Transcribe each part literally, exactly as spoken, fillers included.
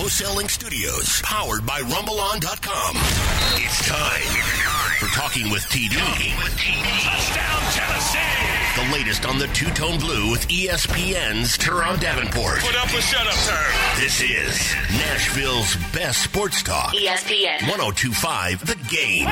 Selling Studios, powered by Rumble On dot com. It's time for Talking with T D. Talking with T D. Touchdown, Tennessee! The latest on the Two-Tone Blue with E S P N's Teron Davenport. Put up or shut up, Turn. This is Nashville's best sports talk. E S P N. one oh two point five The Game.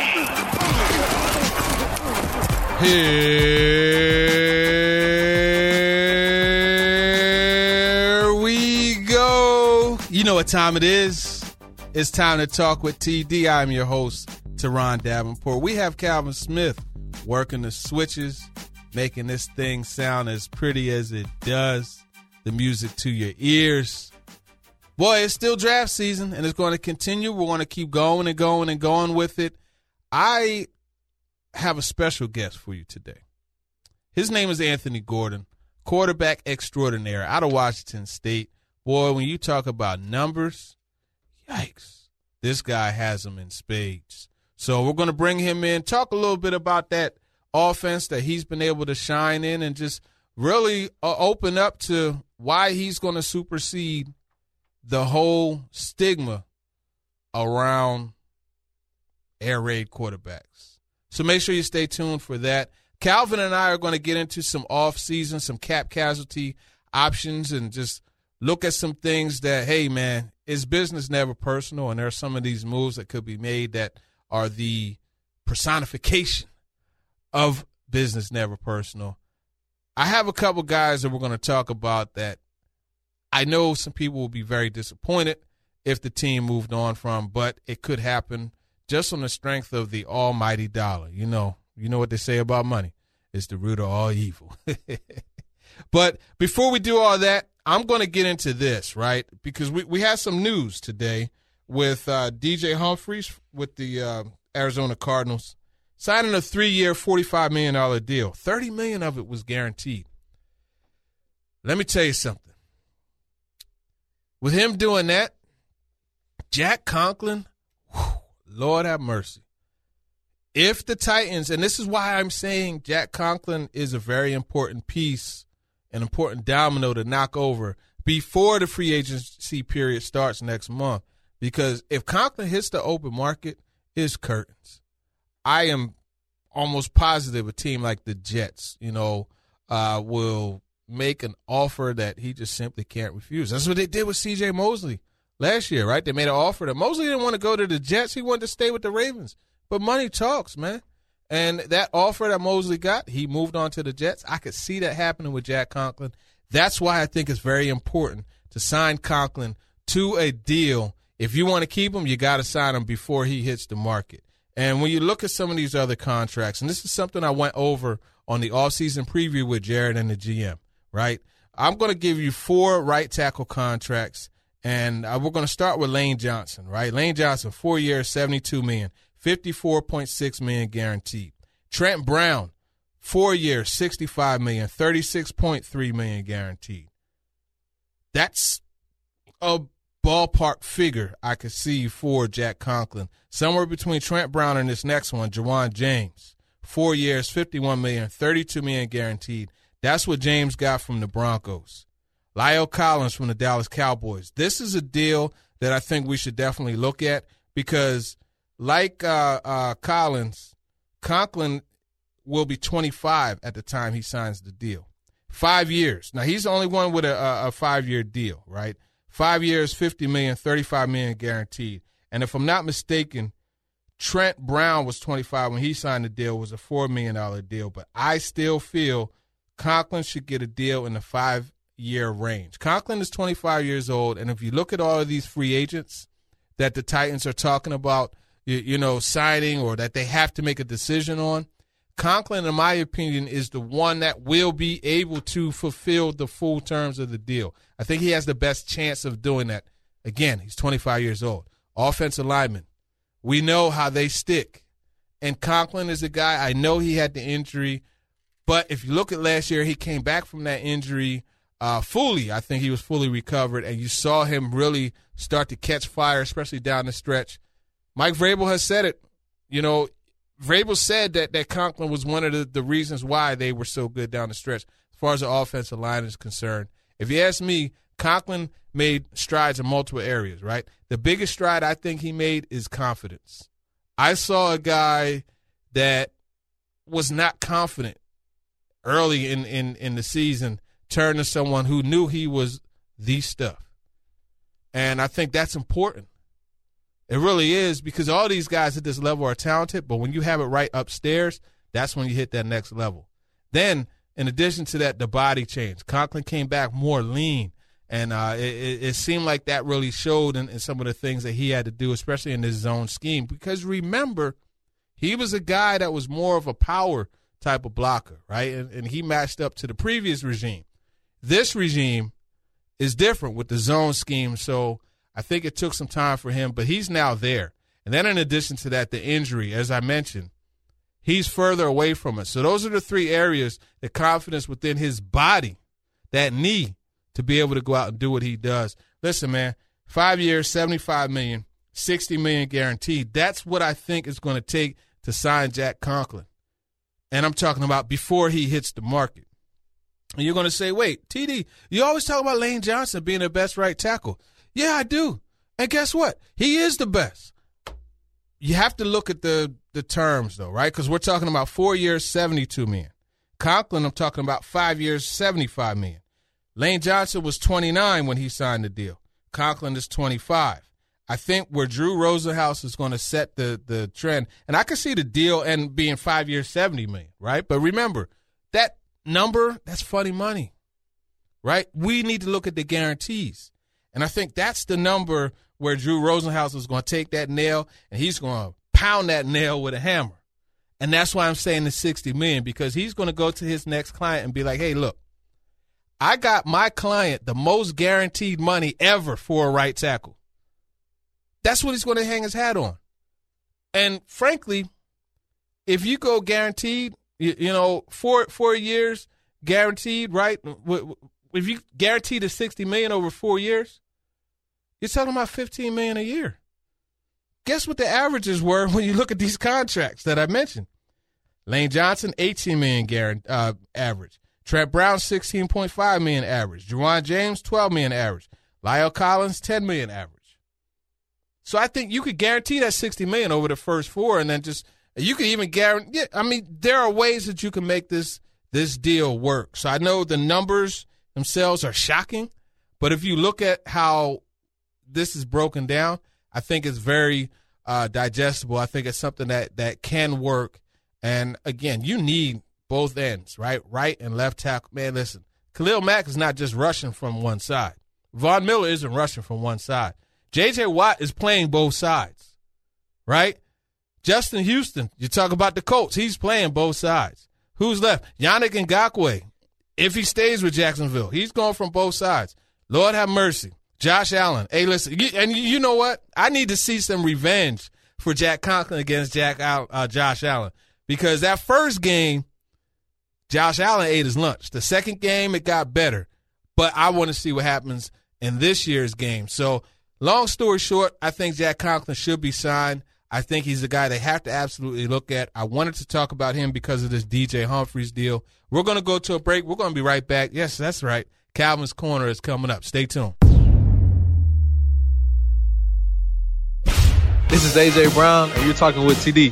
Here we go. You know what time it is. It's time to talk with T D. I'm your host, Teron Davenport. We have Calvin Smith working the switches, making this thing sound as pretty as it does, the music to your ears. Boy, it's still draft season, and it's going to continue. We're going to keep going and going and going with it. I have a special guest for you today. His name is Anthony Gordon, quarterback extraordinaire out of Washington State. Boy, when you talk about numbers, yikes, this guy has them in spades. So we're going to bring him in, talk a little bit about that offense that he's been able to shine in, and just really uh, open up to why he's going to supersede the whole stigma around air raid quarterbacks. So make sure you stay tuned for that. Calvin and I are going to get into some off-season, some cap casualty options, and just look at some things that, hey, man, is business never personal? And there are some of these moves that could be made that are the personification of business never personal. I have a couple guys that we're going to talk about that I know some people will be very disappointed if the team moved on from, but it could happen just on the strength of the almighty dollar. You know, you know what they say about money. It's the root of all evil. But before we do all that, I'm going to get into this, right? Because we, we had some news today with uh, D J Humphries with the uh, Arizona Cardinals signing a three-year, forty-five million dollars deal. thirty million dollars of it was guaranteed. Let me tell you something. With him doing that, Jack Conklin, whew, Lord have mercy. If the Titans, and this is why I'm saying Jack Conklin is a very important piece, an important domino to knock over before the free agency period starts next month. Because if Conklin hits the open market, it's curtains. I am almost positive a team like the Jets, you know, uh, will make an offer that he just simply can't refuse. That's what they did with C J Mosley last year, right? They made an offer that Mosley didn't want to go to the Jets. He wanted to stay with the Ravens. But money talks, man. And that offer that Mosley got, he moved on to the Jets. I could see that happening with Jack Conklin. That's why I think it's very important to sign Conklin to a deal. If you want to keep him, you got to sign him before he hits the market. And when you look at some of these other contracts, and this is something I went over on the offseason preview with Jared and the G M, right? I'm going to give you four right tackle contracts, and uh, we're going to start with Lane Johnson, right? Lane Johnson, four years, seventy-two million dollars, fifty-four point six million dollars guaranteed. Trent Brown, four years, sixty-five million dollars, thirty-six point three million dollars guaranteed. That's a ballpark figure I could see for Jack Conklin. Somewhere between Trent Brown and this next one, Jawan James, four years, fifty-one million dollars, thirty-two million dollars guaranteed. That's what James got from the Broncos. Lyle Collins from the Dallas Cowboys. This is a deal that I think we should definitely look at because, like uh, uh, Collins, Conklin will be twenty-five at the time he signs the deal. Five years. Now, he's the only one with a, a, a five-year deal, right? Five years, fifty million dollars, thirty-five million dollars guaranteed. And if I'm not mistaken, Trent Brown was twenty-five when he signed the deal. It was a four million dollars deal. But I still feel Conklin should get a deal in the five-year range. Conklin is twenty-five years old, and if you look at all of these free agents that the Titans are talking about, you, you know, signing or that they have to make a decision on, Conklin, in my opinion, is the one that will be able to fulfill the full terms of the deal. I think he has the best chance of doing that. Again, he's twenty-five years old. Offensive lineman. We know how they stick. And Conklin is a guy, I know he had the injury, but if you look at last year, he came back from that injury uh, fully. I think he was fully recovered, and you saw him really start to catch fire, especially down the stretch. Mike Vrabel has said it. You know, Vrabel said that, that Conklin was one of the, the reasons why they were so good down the stretch as far as the offensive line is concerned. If you ask me, Conklin made strides in multiple areas, right? The biggest stride I think he made is confidence. I saw a guy that was not confident early in, in, in the season turn to someone who knew he was the stuff. And I think that's important. It really is, because all these guys at this level are talented, but when you have it right upstairs, that's when you hit that next level. Then, in addition to that, the body change. Conklin came back more lean, and uh, it, it seemed like that really showed in, in some of the things that he had to do, especially in his zone scheme. Because remember, he was a guy that was more of a power type of blocker, right? And, and he matched up to the previous regime. This regime is different with the zone scheme, so I think it took some time for him, but he's now there. And then in addition to that, the injury, as I mentioned, he's further away from us. So those are the three areas, the confidence within his body, that knee, to be able to go out and do what he does. Listen, man, five years, seventy-five million dollars, sixty million dollars guaranteed. That's what I think it's going to take to sign Jack Conklin. And I'm talking about before he hits the market. And you're going to say, wait, T D, you always talk about Lane Johnson being the best right tackle. Yeah, I do. And guess what? He is the best. You have to look at the, the terms, though, right? Because we're talking about four years, seventy-two million dollars. Conklin, I'm talking about five years, seventy-five million dollars. Lane Johnson was twenty-nine when he signed the deal. Conklin is twenty-five. I think where Drew Rosenhaus is going to set the, the trend, and I can see the deal and being five years, seventy million dollars, right? But remember, that number, that's funny money, right? We need to look at the guarantees. And I think that's the number where Drew Rosenhaus is going to take that nail and he's going to pound that nail with a hammer. And that's why I'm saying the sixty million dollars, because he's going to go to his next client and be like, hey, look, I got my client the most guaranteed money ever for a right tackle. That's what he's going to hang his hat on. And frankly, if you go guaranteed, you, you know, four, four years guaranteed, right? If you guaranteed the sixty million dollars over four years, you're talking about fifteen million dollars a year. Guess what the averages were when you look at these contracts that I mentioned? Lane Johnson, eighteen million dollars guarantee, uh, average. Trent Brown, sixteen point five million dollars average. Juwan James, twelve million dollars average. Lyle Collins, ten million dollars average. So I think you could guarantee that sixty million dollars over the first four, and then just you could even guarantee. Yeah, I mean, there are ways that you can make this this deal work. So I know the numbers themselves are shocking, but if you look at how this is broken down, I think it's very uh, digestible. I think it's something that, that can work. And, again, you need both ends, right? Right and left tackle. Man, listen, Khalil Mack is not just rushing from one side. Von Miller isn't rushing from one side. J J. Watt is playing both sides, right? Justin Houston, you talk about the Colts, he's playing both sides. Who's left? Yannick Ngakoue, if he stays with Jacksonville, he's going from both sides. Lord have mercy. Josh Allen. Hey, listen, you, and you know what? I need to see some revenge for Jack Conklin against Jack uh, Josh Allen, because that first game, Josh Allen ate his lunch. The second game, it got better, but I want to see what happens in this year's game. So, long story short, I think Jack Conklin should be signed. I think he's the guy they have to absolutely look at. I wanted to talk about him because of this D J Humphries deal. We're going to go to a break. We're going to be right back. Yes, that's right. Calvin's Corner is coming up. Stay tuned. This is A J Brown, and you're talking with T D.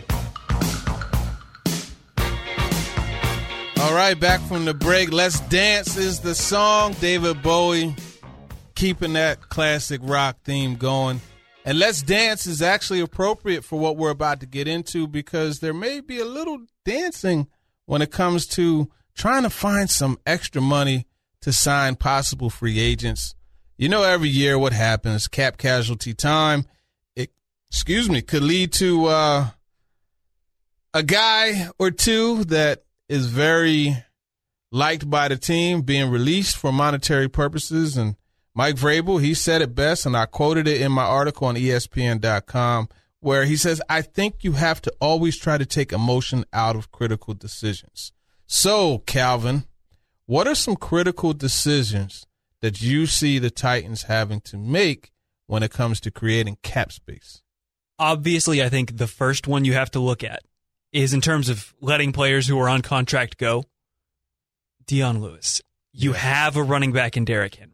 All right, back from the break. Let's Dance is the song. David Bowie keeping that classic rock theme going. And Let's Dance is actually appropriate for what we're about to get into, because there may be a little dancing when it comes to trying to find some extra money to sign possible free agents. You know, every year what happens, cap casualty time. Excuse me, could lead to uh, a guy or two that is very liked by the team being released for monetary purposes. And Mike Vrabel, he said it best, and I quoted it in my article on E S P N dot com, where he says, I think you have to always try to take emotion out of critical decisions. So, Calvin, what are some critical decisions that you see the Titans having to make when it comes to creating cap space? Obviously, I think the first one you have to look at is in terms of letting players who are on contract go. Dion Lewis. You yes. have a running back in Derrick Henry,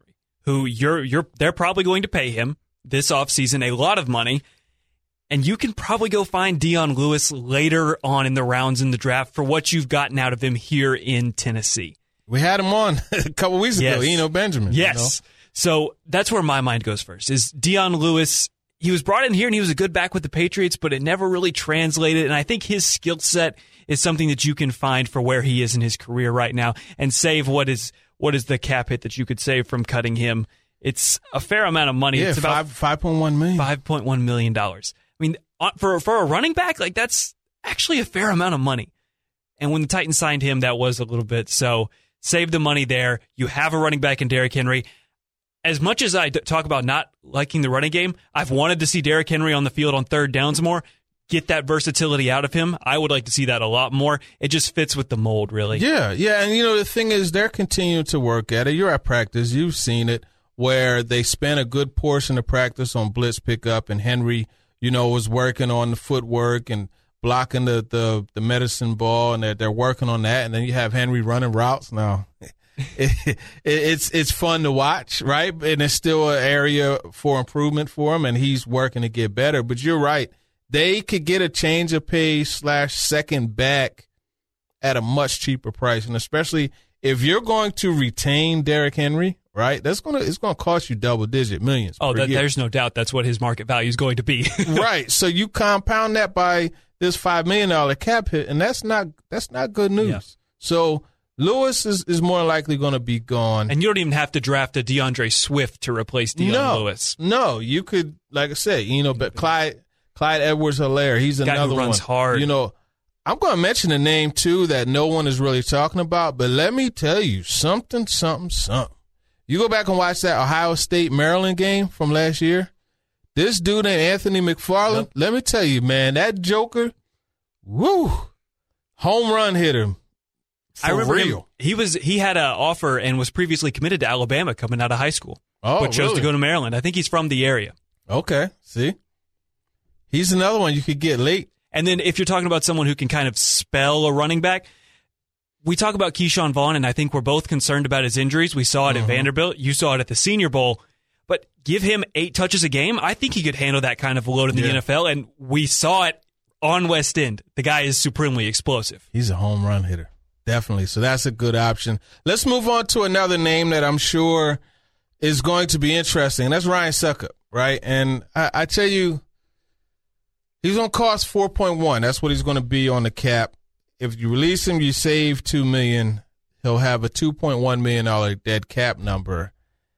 who you're you're they're probably going to pay him this offseason a lot of money. And you can probably go find Dion Lewis later on in the rounds in the draft for what you've gotten out of him here in Tennessee. We had him on a couple weeks yes. ago, Eno Benjamin. Yes. You know? So that's where my mind goes first, is Dion Lewis. He was brought in here and he was a good back with the Patriots, but it never really translated. And I think his skill set is something that you can find for where he is in his career right now and save what is what is the cap hit that you could save from cutting him. It's a fair amount of money. Yeah, it's about five point one million dollars. five point one million dollars. I mean, for for a running back, like that's actually a fair amount of money. And when the Titans signed him, that was a little bit. So save the money there. You have a running back in Derrick Henry. As much as I d- talk about not liking the running game, I've wanted to see Derrick Henry on the field on third downs more. Get that versatility out of him. I would like to see that a lot more. It just fits with the mold, really. Yeah, yeah. And, you know, the thing is, they're continuing to work at it. You're at practice. You've seen it, where they spent a good portion of practice on blitz pickup, and Henry, you know, was working on the footwork and blocking the, the, the medicine ball, and they're, they're working on that. And then you have Henry running routes now. It, it, it's it's fun to watch, right? And it's still an area for improvement for him, and he's working to get better. But you're right. They could get a change of pace slash second back at a much cheaper price. And especially if you're going to retain Derrick Henry, right, that's gonna it's gonna cost you double digit millions. Oh, per that, year. There's no doubt that's what his market value is going to be. Right. So you compound that by this five million dollars cap hit, and that's not that's not good news. Yeah. So Lewis is, is more likely going to be gone. And you don't even have to draft a DeAndre Swift to replace Dion no, Lewis. No, you could, like I said, you know, but Clyde Clyde Edwards-Helaire, he's Guy another who runs one. hard. You know, I'm going to mention a name, too, that no one is really talking about, but let me tell you, something, something, something. You go back and watch that Ohio State-Maryland game from last year, this dude named Anthony McFarland, yep. Let me tell you, man, that joker, woo, home run hitter. For I remember real. Him, he was he had an offer and was previously committed to Alabama coming out of high school, oh, but chose really? to go to Maryland. I think he's from the area. Okay, see? He's another one you could get late. And then if you're talking about someone who can kind of spell a running back, we talk about Keyshawn Vaughn, and I think we're both concerned about his injuries. We saw it uh-huh. at Vanderbilt. You saw it at the Senior Bowl. But give him eight touches a game. I think he could handle that kind of load in the yeah. N F L, and we saw it on West End. The guy is supremely explosive. He's a home run hitter. Definitely. So that's a good option. Let's move on to another name that I'm sure is going to be interesting. That's Ryan Succop, right? And I, I tell you, he's going to cost four point one. That's what he's going to be on the cap. If you release him, you save two million dollars. He'll have a two point one million dollars dead cap number.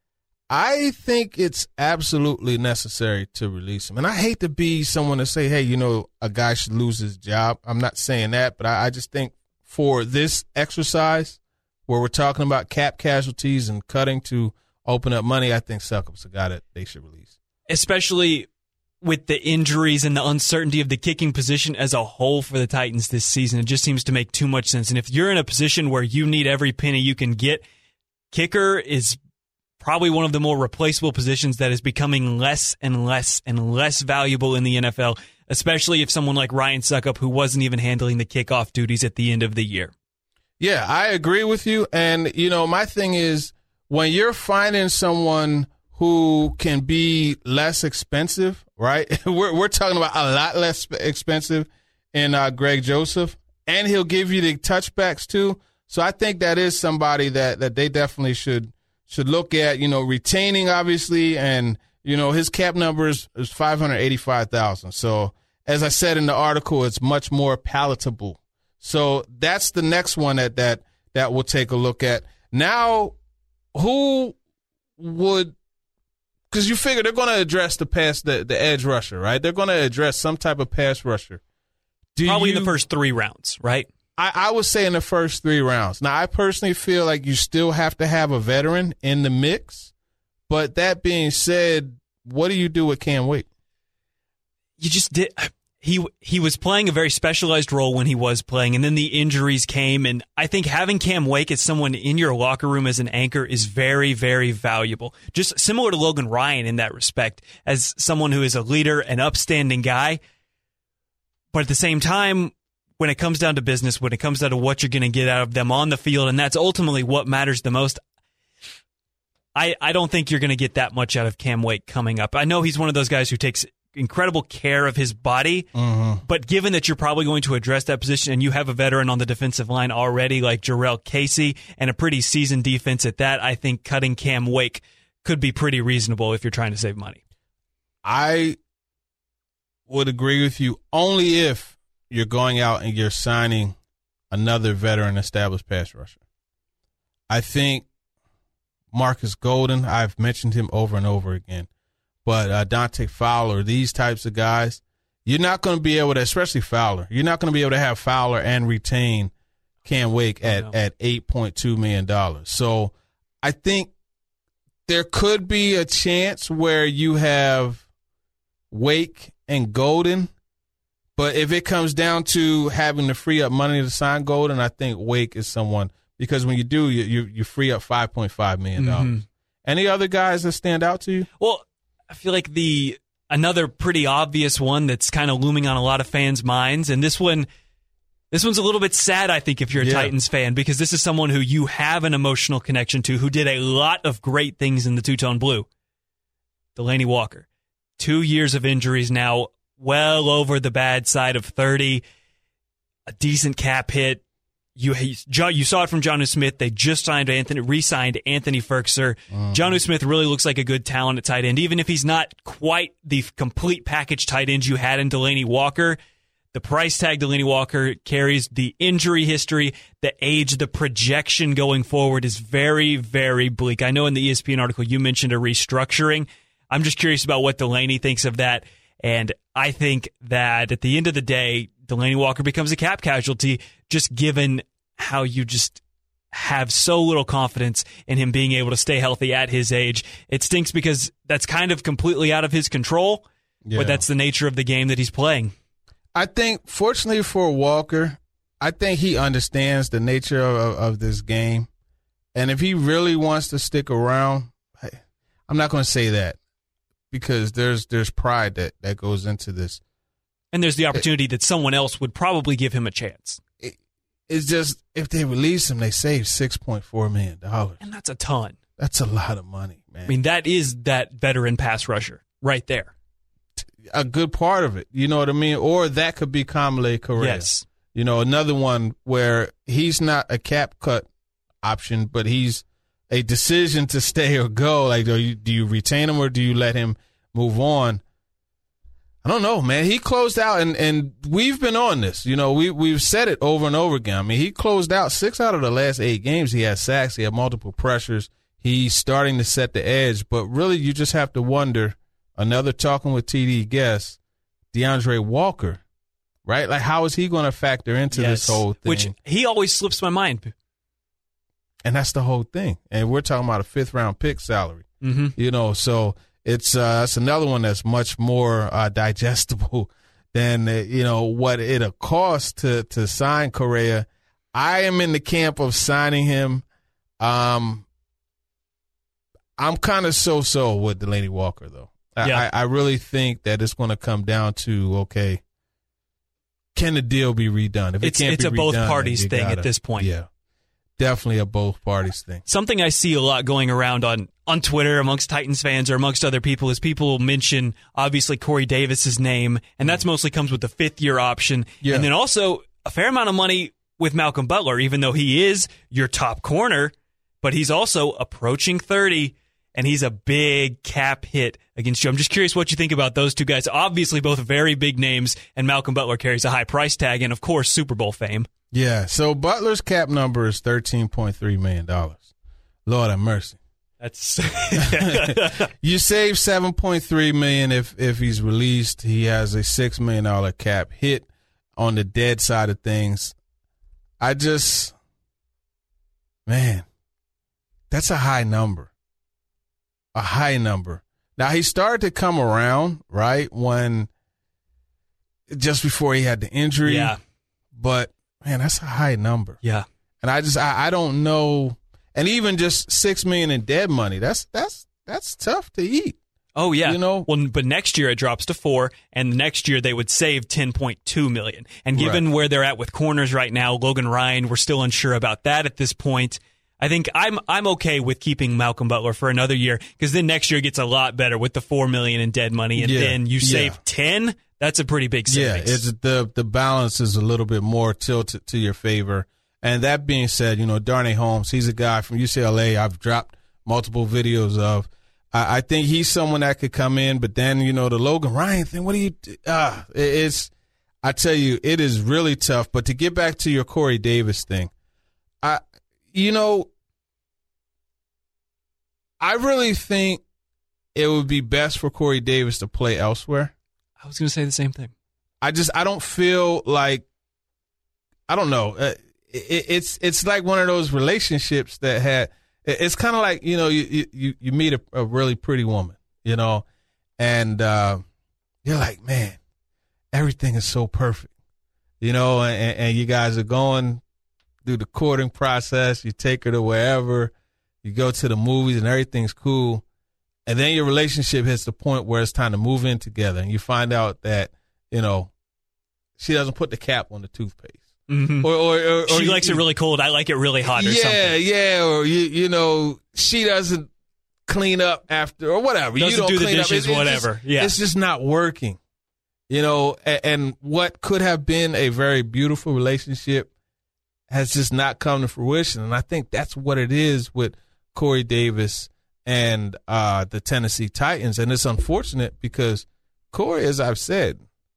I think it's absolutely necessary to release him. And I hate to be someone to say, hey, you know, a guy should lose his job. I'm not saying that, but I, I just think for this exercise where we're talking about cap casualties and cutting to open up money, I think Succop's a guy that they should release. Especially with the injuries and the uncertainty of the kicking position as a whole for the Titans this season. It just seems to make too much sense. And if you're in a position where you need every penny you can get, kicker is probably one of the more replaceable positions that is becoming less and less and less valuable in the N F L, especially if someone like Ryan Succop, who wasn't even handling the kickoff duties at the end of the year. Yeah, I agree with you. And, you know, my thing is when you're finding someone who can be less expensive, right? we're we're talking about a lot less expensive in uh, Greg Joseph, and he'll give you the touchbacks too. So I think that is somebody that, that they definitely should should look at, you know, retaining obviously, and, you know, his cap number is, is five hundred eighty-five thousand. So as I said in the article, it's much more palatable. So that's the next one that that, that we'll take a look at. Now, who would, because you figure they're going to address the pass, the, the edge rusher, right? They're going to address some type of pass rusher. Do Probably you, in the first three rounds, right? I, I would say in the first three rounds. Now, I personally feel like you still have to have a veteran in the mix. But that being said, what do you do with Cam Wake? You just did. He he was playing a very specialized role when he was playing, and then the injuries came. And I think having Cam Wake as someone in your locker room as an anchor is very, very valuable. Just similar to Logan Ryan in that respect, as someone who is a leader, an upstanding guy. But at the same time, when it comes down to business, when it comes down to what you're going to get out of them on the field, and that's ultimately what matters the most, I, I don't think you're going to get that much out of Cam Wake coming up. I know he's one of those guys who takes incredible care of his body, mm-hmm. but given that you're probably going to address that position and you have a veteran on the defensive line already like Jarrell Casey and a pretty seasoned defense at that, I think cutting Cam Wake could be pretty reasonable if you're trying to save money. I would agree with you only if you're going out and you're signing another veteran established pass rusher. I think Marcus Golden, I've mentioned him over and over again, but uh, Dante Fowler, these types of guys, you're not going to be able to, especially Fowler, you're not going to be able to have Fowler and retain Cam Wake at, oh, no. at eight point two million dollars. So I think there could be a chance where you have Wake and Golden, but if it comes down to having to free up money to sign Golden, I think Wake is someone, because when you do, you you, you free up five point five million dollars. Mm-hmm. Any other guys that stand out to you? Well, I feel like the another pretty obvious one that's kind of looming on a lot of fans' minds, and this one, this one's a little bit sad, I think, if you're a yeah. Titans fan, because this is someone who you have an emotional connection to, who did a lot of great things in the two-tone blue. Delanie Walker. Two years of injuries now, well over the bad side of thirty, a decent cap hit. You you saw it from Jonnu Smith. They just signed Anthony, re-signed Anthony Ferkser. Uh-huh. Jonnu Smith really looks like a good talent at tight end, even if he's not quite the complete package tight end you had in Delanie Walker. The price tag Delanie Walker carries, the injury history, the age, the projection going forward is very, very bleak. I know in the E S P N article you mentioned a restructuring. I'm just curious about what Delanie thinks of that. And I think that at the end of the day, Delanie Walker becomes a cap casualty, just given how you just have so little confidence in him being able to stay healthy at his age. It stinks because that's kind of completely out of his control, yeah. but that's the nature of the game that he's playing. I think, fortunately for Walker, I think he understands the nature of, of this game. And if he really wants to stick around, I'm not going to say that, because there's there's pride that, that goes into this. And there's the opportunity it, that someone else would probably give him a chance. It, it's just, if they release him, they save six point four million dollars. And that's a ton. That's a lot of money, man. I mean, that is that veteran pass rusher right there. A good part of it, you know what I mean? Or that could be Kamalei Correa. Yes. You know, another one where he's not a cap cut option, but he's a decision to stay or go. Like, do you, do you retain him or do you let him move on? I don't know, man. He closed out, and, and we've been on this. You know, we, we've said it over and over again. I mean, he closed out six out of the last eight games. He had sacks. He had multiple pressures. He's starting to set the edge. But really, you just have to wonder, another Talking with T D guest, DeAndre Walker, right? Like, how is he going to factor into yes, this whole thing? Which he always slips my mind. And that's the whole thing. And we're talking about a fifth-round pick salary. Mm-hmm. You know, so it's uh, that's another one that's much more uh, digestible than, uh, you know, what it'll cost to, to sign Correa. I am in the camp of signing him. Um, I'm kind of so-so with Delanie Walker, though. Yeah. I, I really think that it's going to come down to, okay, can the deal be redone? If it it's can't it's be a both redone, parties thing gotta, at this point. Yeah, definitely a both parties thing. Something I see a lot going around on, on Twitter amongst Titans fans or amongst other people is people mention, obviously, Corey Davis's name, and that's mostly comes with the fifth-year option. Yeah. And then also a fair amount of money with Malcolm Butler, even though he is your top corner, but he's also approaching thirty, and he's a big cap hit against you. I'm just curious what you think about those two guys. Obviously, both very big names, and Malcolm Butler carries a high price tag and, of course, Super Bowl fame. Yeah, so Butler's cap number is thirteen point three million dollars. Lord have mercy. That's You save seven point three million dollars if, if he's released. He has a six million dollars cap hit on the dead side of things. I just, man, that's a high number. A high number. Now, he started to come around, right, when just before he had the injury. Yeah. But, man, that's a high number. Yeah. And I just, I, I don't know. And even just six million dollars in dead money, that's that's that's tough to eat. Oh, yeah. You know? Well, but next year it drops to four, and next year they would save ten point two million dollars. And given right. where they're at with corners right now, Logan Ryan, we're still unsure about that at this point. I think I'm I'm okay with keeping Malcolm Butler for another year because then next year it gets a lot better with the four million dollars in dead money, and Yeah, then you save yeah. ten. That's a pretty big savings. Yeah, it's the the balance is a little bit more tilted to your favor. And that being said, you know, Darnay Holmes, he's a guy from U C L A I've dropped multiple videos of. I, I think he's someone that could come in, but then, you know, the Logan Ryan thing, what do you uh it's I tell you, it is really tough. But to get back to your Corey Davis thing, I you know, I really think it would be best for Corey Davis to play elsewhere. I was going to say the same thing. I just I don't feel like I don't know. Uh, it, it's it's like one of those relationships that had. It's kind of like, you know, you you you meet a, a really pretty woman, you know, and uh, you're like, man, everything is so perfect, you know, and, and you guys are going through the courting process. You take her to wherever, you go to the movies, and everything's cool. And then your relationship hits the point where it's time to move in together, and you find out that, you know, she doesn't put the cap on the toothpaste. Mm-hmm. Or, or, or, or she you, likes it really cold. I like it really hot or yeah, something. Yeah, or, you you know, she doesn't clean up after, or whatever. Doesn't you don't do the clean dishes, up. It, whatever. Just, yeah. It's just not working. You know, and, and what could have been a very beautiful relationship has just not come to fruition. And I think that's what it is with Corey Davis and uh, the Tennessee Titans. And it's unfortunate because Corey, as I've said,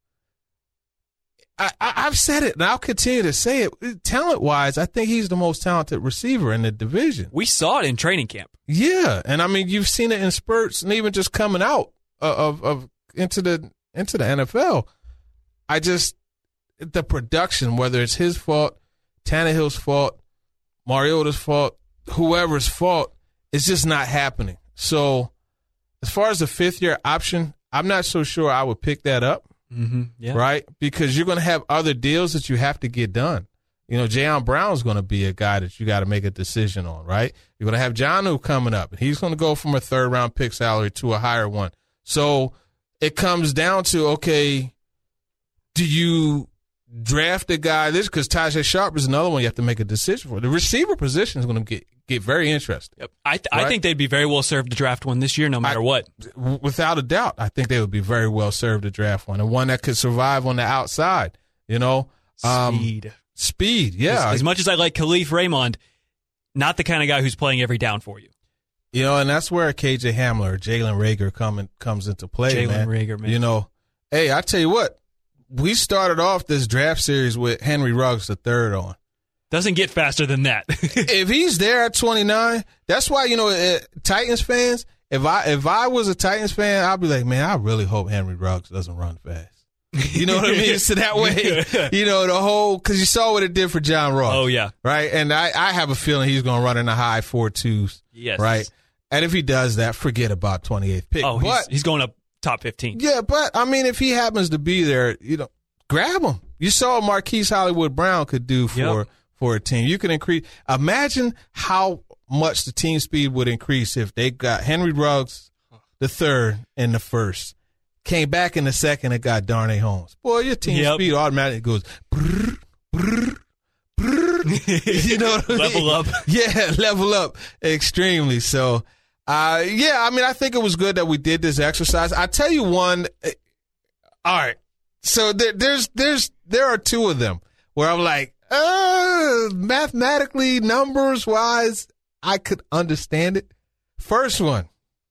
I, I, I've said it, and I'll continue to say it. Talent-wise, I think he's the most talented receiver in the division. We saw it in training camp. Yeah, and I mean, you've seen it in spurts, and even just coming out of, of, of into the into the N F L. I just the production, whether it's his fault, Tannehill's fault, Mariota's fault, whoever's fault, it's just not happening. So, as far as the fifth year option, I'm not so sure I would pick that up. Mm-hmm. Yeah. Right? Because you're going to have other deals that you have to get done. You know, Jayon Brown's going to be a guy that you got to make a decision on, right? You're going to have Jonnu coming up, and he's going to go from a third-round pick salary to a higher one. So it comes down to, okay, do you draft a guy? This because Tajay Sharp is another one you have to make a decision for. The receiver position is going to get, get very interesting. Yep. I th- right? I think they'd be very well served to draft one this year, no matter I, what. Without a doubt, I think they would be very well served to draft one, and one that could survive on the outside. You know, um, Speed. Speed, yeah. As, as much as I like Khalif Raymond, not the kind of guy who's playing every down for you. You know, and that's where K J Hamler or Jalen Reagor come comes into play, Jalen man. Reagor, man. You know, hey, I tell you what, we started off this draft series with Henry Ruggs the third on. Doesn't get faster than that. If he's there at twenty-nine, that's why, you know, uh, Titans fans, if I if I was a Titans fan, I'd be like, man, I really hope Henry Ruggs doesn't run fast. You know what I mean? So that way, you know, the whole, because you saw what it did for John Ross. Oh, yeah. Right? And I, I have a feeling he's going to run in the high four twos. Yes. Right? And if he does that, forget about twenty-eighth pick. Oh, but, he's, he's going up top fifteen. Yeah, but, I mean, if he happens to be there, you know, grab him. You saw what Marquise Hollywood Brown could do for, Yep. for a team. You can increase. Imagine how much the team speed would increase if they got Henry Ruggs the third in the first. Came back in the second and got Darnay Holmes. Boy, your team Yep. speed automatically goes brrr, brrr, brrr. You know what I mean? Level up. Yeah, level up extremely. So, uh, yeah, I mean, I think it was good that we did this exercise. I tell you one. uh, All right. So there, there's there's there are two of them where I'm like, uh, mathematically, numbers wise, I could understand it. First one.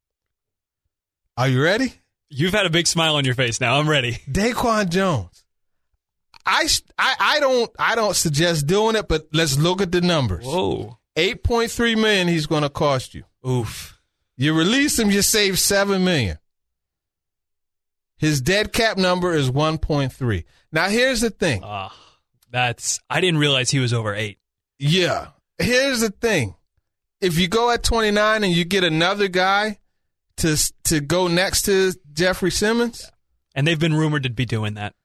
Are you ready? You've had a big smile on your face now. I'm ready. Daquan Jones. I, I, I don't I don't suggest doing it, but let's look at the numbers. Whoa. eight point three million dollars he's going to cost you. Oof. You release him, you save seven million dollars. His dead cap number is one point three. Now, here's the thing. Uh, that's I didn't realize he was over eight. Yeah. Here's the thing. If you go at twenty-nine and you get another guy to to go next to Jeffrey Simmons, And they've been rumored to be doing that.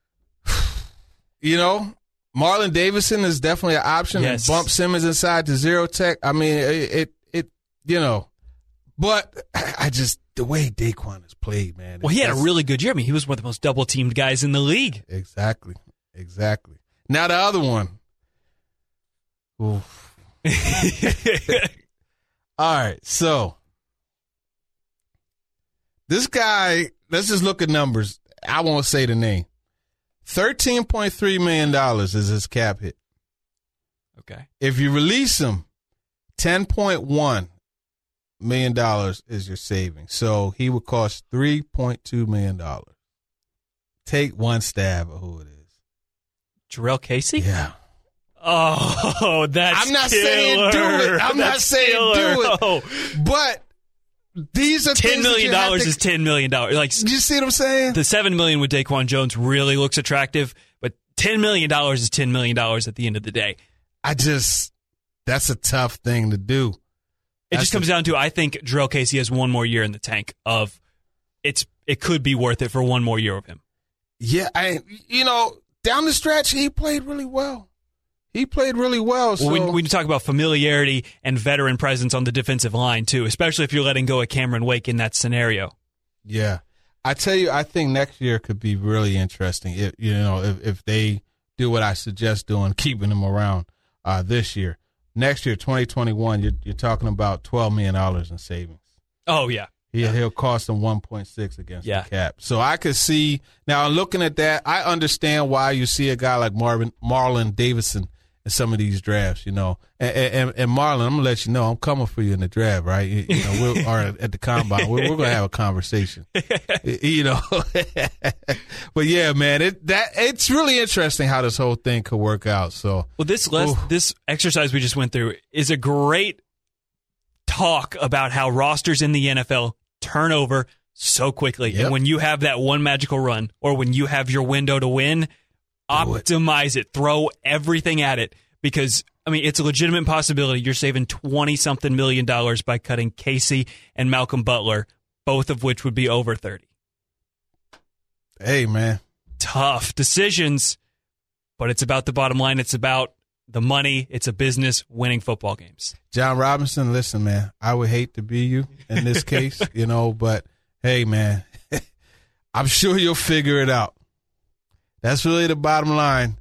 you know, Marlon Davidson is definitely an option. Yes. And bump Simmons inside to zero tech. I mean, it, it, it you know, but I just, the way Daquan has played, man. Well, he had a it's- really good year. I mean, he was one of the most double-teamed guys in the league. Exactly. Exactly. Now the other one. Oof. All right, so this guy, let's just look at numbers. I won't say the name. thirteen point three million dollars is his cap hit. Okay. If you release him, ten point one million dollars is your savings. So he would cost three point two million dollars. Take one stab at who it is. Jurrell Casey? Yeah. Oh, that's I'm not killer. saying do it. I'm That's not saying killer. do it. Oh. But these are ten things million that you have dollars to- is ten million dollars. Like, You see what I'm saying? the seven million with Daquan Jones really looks attractive, but ten million dollars is ten million dollars at the end of the day. I just, that's a tough thing to do. It That's just comes the- down to, I think Jurrell Casey has one more year in the tank of it's it could be worth it for one more year of him. Yeah, I, you know, down the stretch, he played really well. He played really well. So. Well, we, we talk about familiarity and veteran presence on the defensive line, too, especially if you're letting go of Cameron Wake in that scenario. Yeah. I tell you, I think next year could be really interesting. If, you know, if, if they do what I suggest doing, keeping him around uh, this year. Next year, twenty twenty-one, you're, you're talking about twelve million dollars in savings. Oh, yeah. He, he'll cost them one point six against Yeah. the cap. So I could see, now looking at that, I understand why you see a guy like Marvin Marlon Davidson in some of these drafts, you know. And, and, and Marlon, I'm going to let you know, I'm coming for you in the draft, right? You, you know, we're, or at the combine. We're, we're going to have a conversation, you know. But, yeah, man, it that it's really interesting how this whole thing could work out. So, Well, this less, this exercise we just went through is a great talk about how rosters in the N F L turn over so quickly. Yep. And when you have that one magical run or when you have your window to win, optimize it. Throw everything at it because, I mean, it's a legitimate possibility. You're saving twenty-something million dollars by cutting Casey and Malcolm Butler, both of which would be over thirty. hey, man. Tough decisions, but it's about the bottom line. It's about the money. It's a business, winning football games. John Robinson, listen, man, I would hate to be you in this case, you know, but, hey, man, I'm sure you'll figure it out. That's really the bottom line.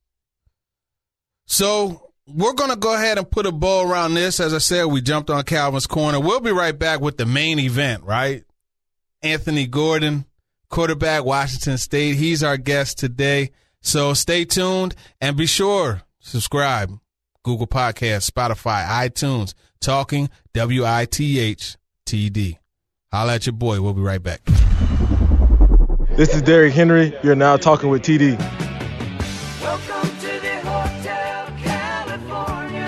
So we're going to go ahead and put a bow around this. As I said, we jumped on Calvin's Corner. We'll be right back with the main event, right? Anthony Gordon, quarterback, Washington State. He's our guest today. So stay tuned and be sure, subscribe. Google Podcasts, Spotify, iTunes, Talking, W I T H T D. Holla at your boy. We'll be right back. This is Derrick Henry. You're now talking with T D. Welcome to the Hotel California.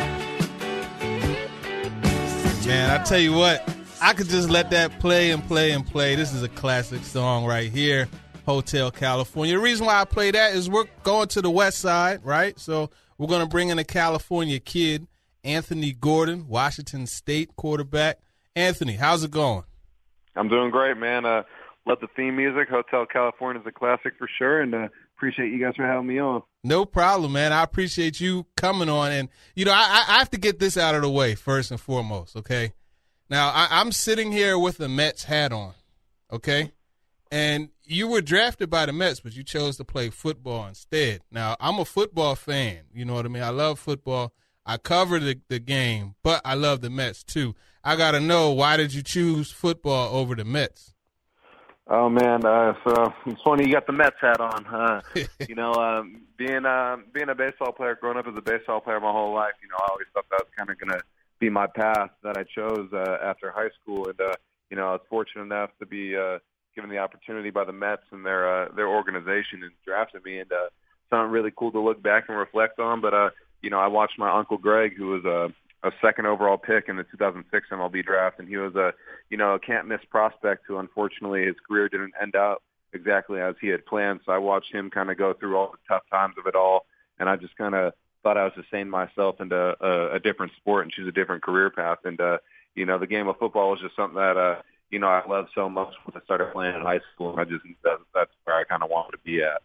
Man, I tell you what, I could just let that play and play and play. This is a classic song right here, Hotel California. The reason why I play that is we're going to the west side, right? So we're going to bring in a California kid, Anthony Gordon, Washington State quarterback. Anthony, how's it going? I'm doing great, man. Uh, love the theme music. Hotel California is a classic for sure, and uh, appreciate you guys for having me on. No problem, man. I appreciate you coming on. And, you know, I, I have to get this out of the way first and foremost, okay? Now, I, I'm sitting here with a Mets hat on, okay? And you were drafted by the Mets, but you chose to play football instead. Now, I'm a football fan. You know what I mean? I love football. I cover the, the game, but I love the Mets too. I got to know, why did you choose football over the Mets? Oh, man, uh, so it's funny you got the Mets hat on. Uh, you know, um, being uh, being a baseball player, growing up as a baseball player my whole life, you know, I always thought that was kind of going to be my path that I chose uh, after high school. And, uh, you know, I was fortunate enough to be uh, given the opportunity by the Mets and their uh, their organization and drafted me. And uh, something really cool to look back and reflect on. But, uh, you know, I watched my Uncle Greg, who was a, a second overall pick in the two thousand six M L B draft, and he was a, you know, a can't-miss prospect who, unfortunately, his career didn't end out exactly as he had planned. So I watched him kind of go through all the tough times of it all, and I just kind of thought I was sustain myself into a, a different sport and choose a different career path. And, uh, you know, the game of football was just something that, uh, you know, I loved so much when I started playing in high school, and I just that, that's where I kind of wanted to be at.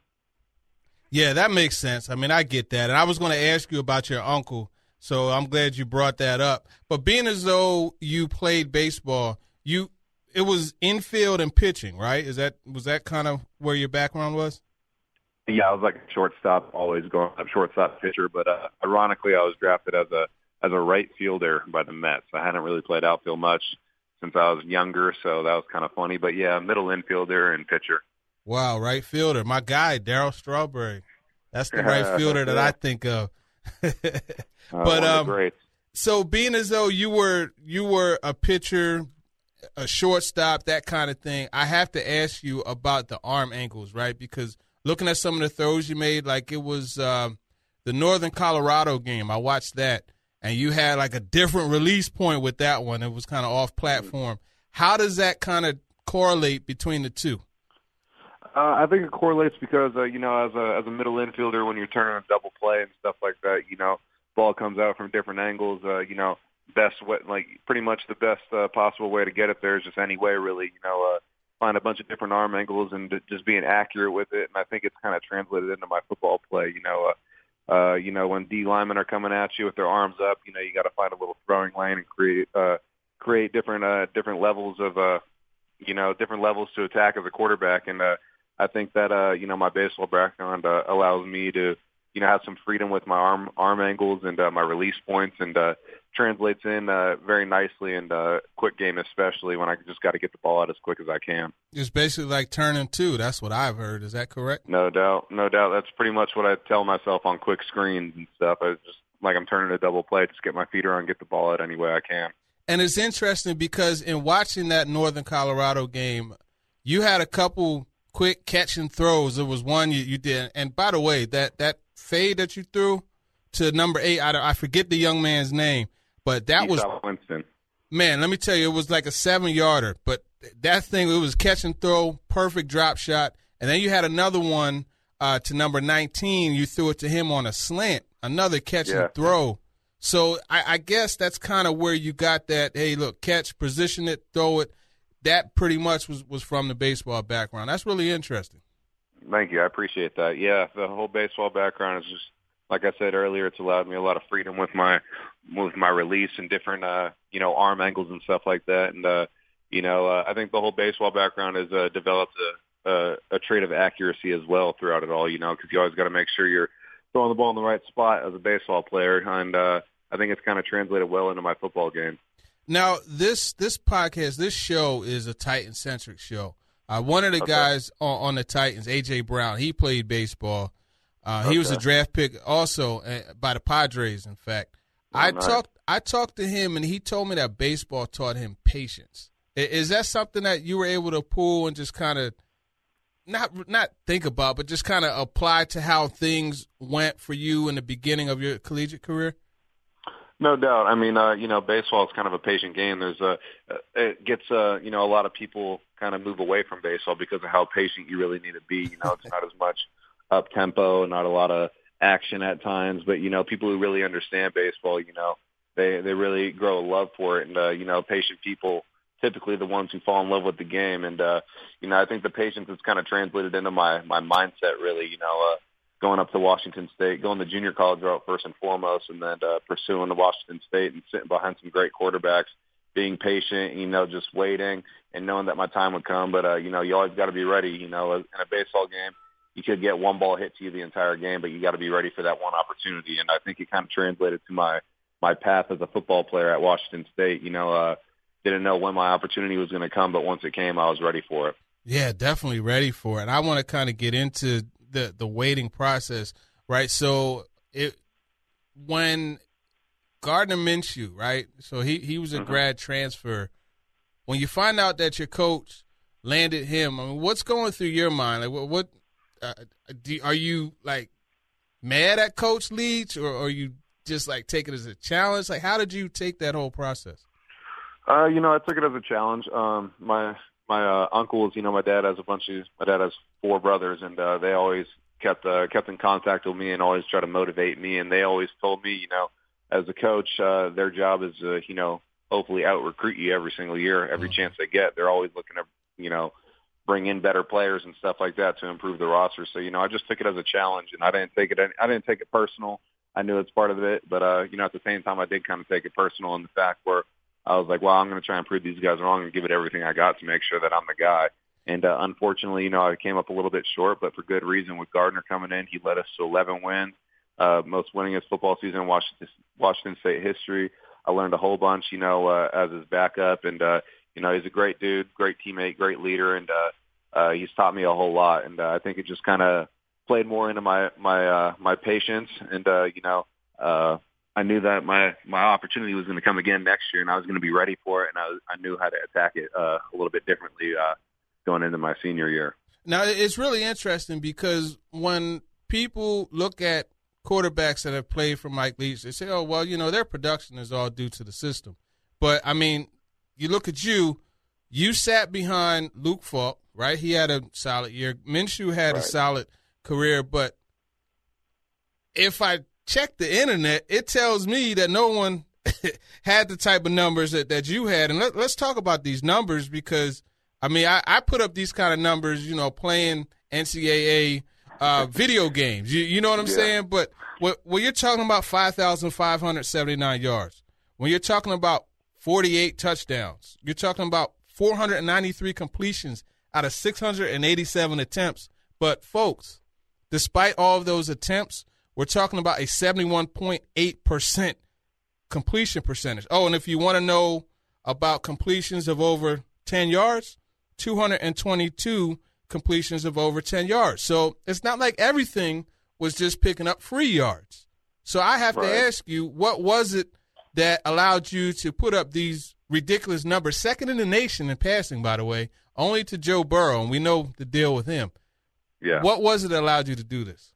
Yeah, that makes sense. I mean, I get that. And I was going to ask you about your uncle, so I'm glad you brought that up. But being as though you played baseball, you it was infield and pitching, right? Is that was that kind of where your background was? Yeah, I was like a shortstop, always going up shortstop pitcher. But uh, ironically, I was drafted as a as a right fielder by the Mets. I hadn't really played outfield much since I was younger, so that was kind of funny. But, yeah, middle infielder and pitcher. Wow, right fielder. My guy, Darryl Strawberry. That's the right fielder that I think of. Uh, but one of um, the greats. So being as though you were you were a pitcher, a shortstop, that kind of thing, I have to ask you about the arm angles, right? Because looking at some of the throws you made, like it was uh, the Northern Colorado game. I watched that, and you had like a different release point with that one. It was kind of off platform. How does that kind of correlate between the two? Uh, I think it correlates because, uh, you know, as a as a middle infielder, when you're turning a double play and stuff like that, you know, ball comes out from different angles. Uh, you know, best way, like pretty much the best uh, possible way to get it there is just any way, really. You know, uh, find a bunch of different arm angles and just being accurate with it. And I think it's kind of translated into my football play. You know, uh, uh, you know, when D linemen are coming at you with their arms up, you know, you got to find a little throwing lane and create uh, create different uh, different levels of, uh, you know, different levels to attack as a quarterback. And uh, I think that, uh, you know, my baseball background uh, allows me to, you know, have some freedom with my arm arm angles and uh, my release points, and uh, translates in uh, very nicely in uh, quick game, especially when I just got to get the ball out as quick as I can. It's basically like turning two. That's what I've heard. Is that correct? No doubt. No doubt. That's pretty much what I tell myself on quick screens and stuff. I just like I'm turning a double play, just get my feet around, get the ball out any way I can. And it's interesting because in watching that Northern Colorado game, you had a couple quick catch and throws. There was one you, you did. And by the way, that, that fade that you threw to number eight, I, I forget the young man's name, but that Esau was Winston. Man, let me tell you, it was like a seven-yarder. But that thing, it was catch and throw, perfect drop shot. And then you had another one uh, to number nineteen. You threw it to him on a slant, another catch Yeah. and throw. So I, I guess that's kind of where you got that, hey, look, catch, position it, throw it. That pretty much was, was from the baseball background. That's really interesting. Thank you. I appreciate that. Yeah, the whole baseball background is just, like I said earlier, it's allowed me a lot of freedom with my with my release and different, uh, you know, arm angles and stuff like that. And, uh, you know, uh, I think the whole baseball background has uh, developed a, a, a trait of accuracy as well throughout it all, you know, because you always got to make sure you're throwing the ball in the right spot as a baseball player. And uh, I think it's kind of translated well into my football game. Now, this this podcast, this show is a Titan-centric show. Uh, one of the Okay. guys on, on the Titans, A J. Brown, he played baseball. Uh, Okay. He was a draft pick also uh, by the Padres, in fact. Oh, I nice. talked I talked to him, and he told me that baseball taught him patience. I- Is that something that you were able to pull and just kind of not not think about, but just kind of apply to how things went for you in the beginning of your collegiate career? No doubt. I mean, uh, you know, baseball is kind of a patient game. There's a, it gets, uh, you know, a lot of people kind of move away from baseball because of how patient you really need to be. You know, it's not as much up tempo, not a lot of action at times, but you know, people who really understand baseball, you know, they they really grow a love for it, and uh, you know, patient people typically the ones who fall in love with the game, and uh, you know, I think the patience has kind of translated into my my mindset. Really, you know. Uh, going up to Washington State, going the junior college route first and foremost, and then uh, pursuing the Washington State and sitting behind some great quarterbacks, being patient, you know, just waiting and knowing that my time would come. But, uh, you know, you always got to be ready. You know, in a baseball game, you could get one ball hit to you the entire game, but you got to be ready for that one opportunity. And I think it kind of translated to my, my path as a football player at Washington State. You know, uh, didn't know when my opportunity was going to come, but once it came, I was ready for it. Yeah, definitely ready for it. I want to kind of get into the the waiting process, right? So it when Gardner Minshew, right? So he, he was a Mm-hmm. grad transfer. When you find out that your coach landed him, I mean, what's going through your mind? Like, what, what uh, do, are you like mad at Coach Leach, or, or are you just like take it as a challenge? Like, how did you take that whole process? Uh, you know, I took it as a challenge. Um, my my uh, uncles, you know, my dad has a bunch of my dad has four brothers, and uh, they always kept uh, kept in contact with me and always try to motivate me. And they always told me, you know, as a coach, uh, their job is, uh, you know, hopefully out recruit you every single year, every Mm-hmm. chance they get. They're always looking to, you know, bring in better players and stuff like that to improve the roster. So, you know, I just took it as a challenge, and I didn't take it. I didn't take it personal. I knew it's part of it, but uh, you know, at the same time, I did kind of take it personal in the fact where I was like, well, I'm going to try and prove these guys wrong and give it everything I got to make sure that I'm the guy. And uh, unfortunately, you know, I came up a little bit short, but for good reason. With Gardner coming in, he led us to eleven wins. uh, most winningest football season in Washington, Washington State history. I learned a whole bunch, you know, uh, as his backup. And, uh, you know, he's a great dude, great teammate, great leader. And uh, uh, he's taught me a whole lot. And uh, I think it just kind of played more into my, my, uh, my patience. And, uh, you know, uh, I knew that my, my opportunity was going to come again next year, and I was going to be ready for it. And I, was, I knew how to attack it uh, a little bit differently uh, going into my senior year. Now, it's really interesting because when people look at quarterbacks that have played for Mike Leach, they say, oh, well, you know, their production is all due to the system. But, I mean, you look at you, you sat behind Luke Falk, right? He had a solid year. Minshew had right. a solid career. But if I check the internet, it tells me that no one had the type of numbers that, that you had. And let, let's talk about these numbers because, I mean, I, I put up these kind of numbers, you know, playing N C double A uh, video games. You, you know what I'm yeah. saying? But when, when you're talking about five thousand five hundred seventy-nine yards, when you're talking about forty-eight touchdowns, you're talking about four hundred ninety-three completions out of six hundred eighty-seven attempts. But, folks, despite all of those attempts, we're talking about a seventy-one point eight percent completion percentage. Oh, and if you want to know about completions of over ten yards, two hundred twenty-two completions of over ten yards. So it's not like everything was just picking up free yards. So I have right. to ask you, what was it that allowed you to put up these ridiculous numbers, second in the nation in passing, by the way, only to Joe Burrow, and we know the deal with him. Yeah. What was it that allowed you to do this?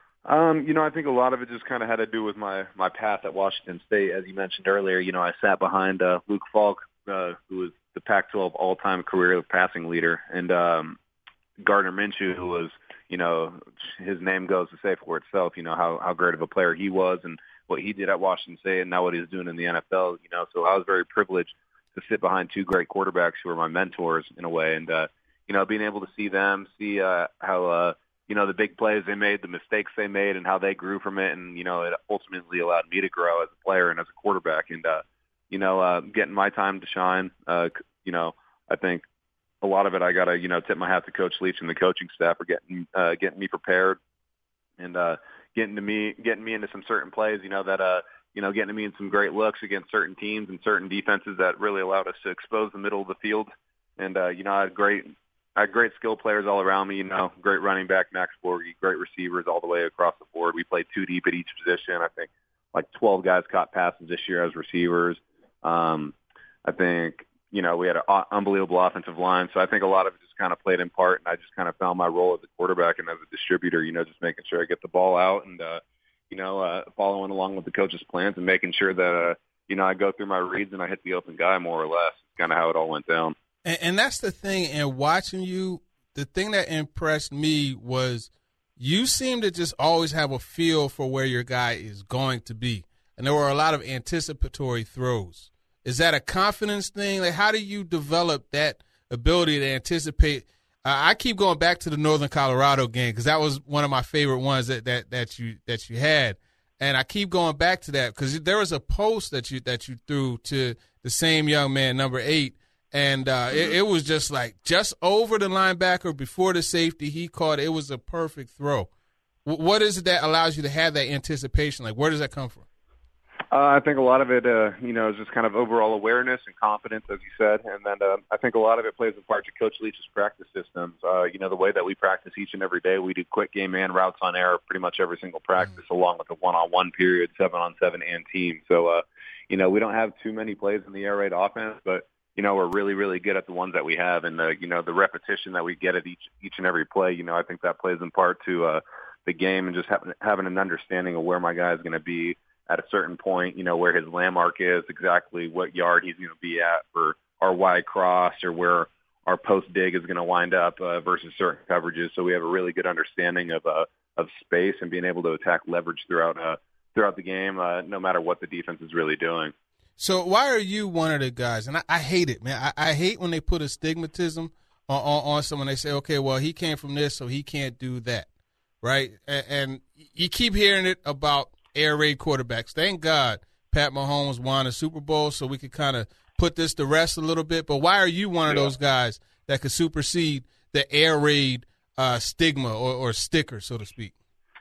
Um, you know, I think a lot of it just kind of had to do with my, my path at Washington State. As you mentioned earlier, you know, I sat behind uh, Luke Falk, uh, who was the Pac twelve all-time career passing leader, and um, Gardner Minshew, who was, you know, his name goes to say for itself, you know, how, how great of a player he was and what he did at Washington State and now what he's doing in the N F L, you know. So I was very privileged to sit behind two great quarterbacks who were my mentors in a way. And, uh, you know, being able to see them, see uh, how, uh, you know, the big plays they made, the mistakes they made, and how they grew from it. And, you know, it ultimately allowed me to grow as a player and as a quarterback. And, uh, you know, uh, getting my time to shine, uh, you know, I think a lot of it I got to, you know, tip my hat to Coach Leach and the coaching staff for getting uh, getting me prepared and uh, getting to me getting me into some certain plays, you know, that, uh, you know, getting me in some great looks against certain teams and certain defenses that really allowed us to expose the middle of the field. And, uh, you know, I had great I had great skill players all around me, you know, great running back, Max Borghi, great receivers all the way across the board. We played two deep at each position. I think like twelve guys caught passes this year as receivers. Um, I think, you know, we had an unbelievable offensive line. So I think a lot of it just kind of played in part, and I just kind of found my role as a quarterback and as a distributor, you know, just making sure I get the ball out and, uh, you know, uh, following along with the coach's plans and making sure that, uh, you know, I go through my reads and I hit the open guy more or less. It's kind of how it all went down. And, and that's the thing. And watching you, the thing that impressed me was you seem to just always have a feel for where your guy is going to be. And there were a lot of anticipatory throws. Is that a confidence thing? Like, how do you develop that ability to anticipate? Uh, I keep going back to the Northern Colorado game because that was one of my favorite ones that, that, that you that you had. And I keep going back to that because there was a post that you that you threw to the same young man, number eight, and uh, mm-hmm. it, it was just like just over the linebacker before the safety. He caught it. It was a perfect throw. W- what is it that allows you to have that anticipation? Like, where does that come from? Uh, I think a lot of it, uh, you know, is just kind of overall awareness and confidence, as you said. And then uh, I think a lot of it plays a part to Coach Leach's practice systems. Uh, you know, the way that we practice each and every day, we do quick game and routes on air pretty much every single practice, mm-hmm. along with the one-on-one period, seven-on-seven and team. So, uh, you know, we don't have too many plays in the air raid offense, but, you know, we're really, really good at the ones that we have. And, the, you know, the repetition that we get at each each and every play, you know, I think that plays in part to uh, the game and just having, having an understanding of where my guy is going to be at a certain point, you know, where his landmark is, exactly what yard he's going to be at for our wide cross or where our post dig is going to wind up uh, versus certain coverages. So we have a really good understanding of uh, of space and being able to attack leverage throughout uh, throughout the game, uh, no matter what the defense is really doing. So why are you one of the guys, and I, I hate it, man. I, I hate when they put a stigmatism on, on, on someone. They say, okay, well, he came from this, so he can't do that, right? And, and you keep hearing it about air raid quarterbacks. Thank God Pat Mahomes won a Super Bowl so we could kind of put this to rest a little bit. But why are you one of those guys that could supersede the air raid uh, stigma or, or sticker, so to speak?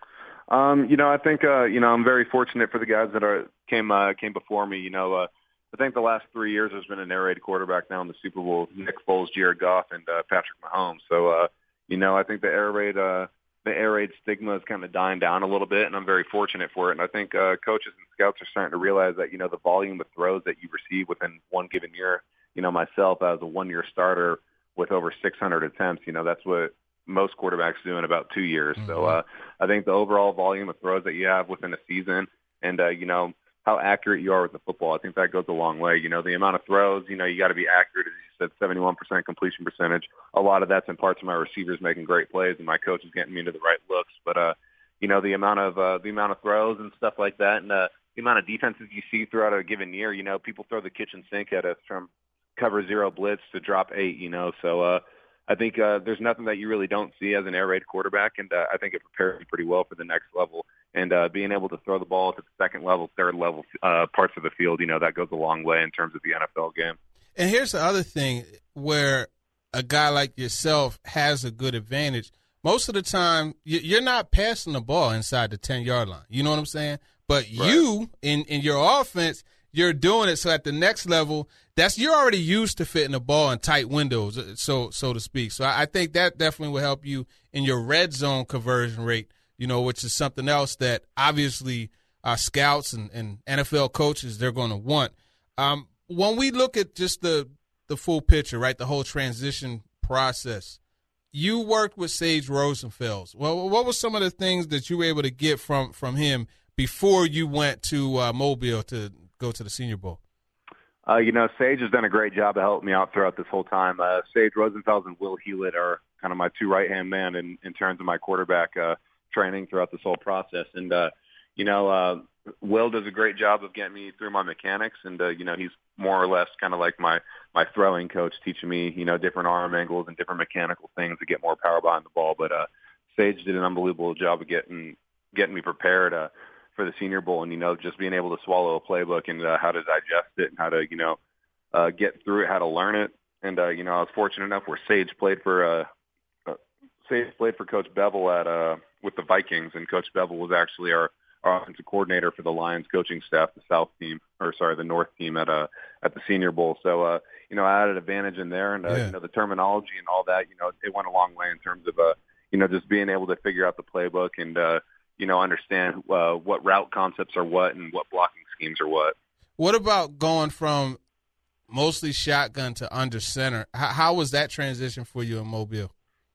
Um, you know, I think uh, you know I'm very fortunate for the guys that are came uh, came before me. You know, uh, I think the last three years there's been an air raid quarterback now in the Super Bowl: Nick Foles, Jared Goff, and uh, Patrick Mahomes. So, uh, you know, I think the air raid uh, the air raid stigma is kind of dying down a little bit, and I'm very fortunate for it. And I think uh, coaches and scouts are starting to realize that you know the volume of throws that you receive within one given year. You know, myself as a one-year starter with over six hundred attempts, you know, that's what most quarterbacks do in about two years. Mm-hmm. So uh, I think the overall volume of throws that you have within a season and, uh, you know, how accurate you are with the football, I think that goes a long way. You know, the amount of throws, you know, you got to be accurate. As you said, seventy-one percent completion percentage. A lot of that's in parts of my receivers making great plays and my coaches getting me into the right looks. But, uh, you know, the amount of uh, the amount of throws and stuff like that and uh, the amount of defenses you see throughout a given year, you know, people throw the kitchen sink at us from cover zero blitz to drop eight, you know. So uh, I think uh, there's nothing that you really don't see as an air raid quarterback, and uh, I think it prepares you pretty well for the next level. And uh, being able to throw the ball to the second level, third level uh, parts of the field, you know, that goes a long way in terms of the N F L game. And here's the other thing where a guy like yourself has a good advantage. Most of the time, you're not passing the ball inside the ten-yard line. You know what I'm saying? But right. you, in, in your offense, you're doing it so at the next level, that's you're already used to fitting the ball in tight windows, so so to speak. So I, I think that definitely will help you in your red zone conversion rate, you know, which is something else that obviously our scouts and, and N F L coaches, they're going to want. Um, when we look at just the the full picture, right, the whole transition process, you worked with Sage Rosenfels. Well, what were some of the things that you were able to get from, from him before you went to uh, Mobile to go to the Senior Bowl? Uh, you know, Sage has done a great job of helping me out throughout this whole time. Uh, Sage Rosenfels and Will Hewlett are kind of my two right-hand men in, in terms of my quarterback uh, training throughout this whole process. And, uh, you know, uh, Will does a great job of getting me through my mechanics. And, uh, you know, he's more or less kind of like my, my throwing coach, teaching me, you know, different arm angles and different mechanical things to get more power behind the ball. But uh, Sage did an unbelievable job of getting getting me prepared uh, for the Senior Bowl, and, you know, just being able to swallow a playbook and uh, how to digest it and how to, you know, uh, get through it, how to learn it. And, uh, you know, I was fortunate enough where Sage played for uh, uh, Sage played for Coach Bevel at uh, with the Vikings, and Coach Bevel was actually our, our offensive coordinator for the Lions coaching staff, the South team, or sorry, the North team at uh, at the Senior Bowl. So, uh, you know, I had an advantage in there, and, uh, yeah. you know, the terminology and all that, you know, it went a long way in terms of, uh, you know, just being able to figure out the playbook and, uh, you know, understand uh, what route concepts are what and what blocking schemes are what. What about going from mostly shotgun to under center? How, how was that transition for you in Mobile?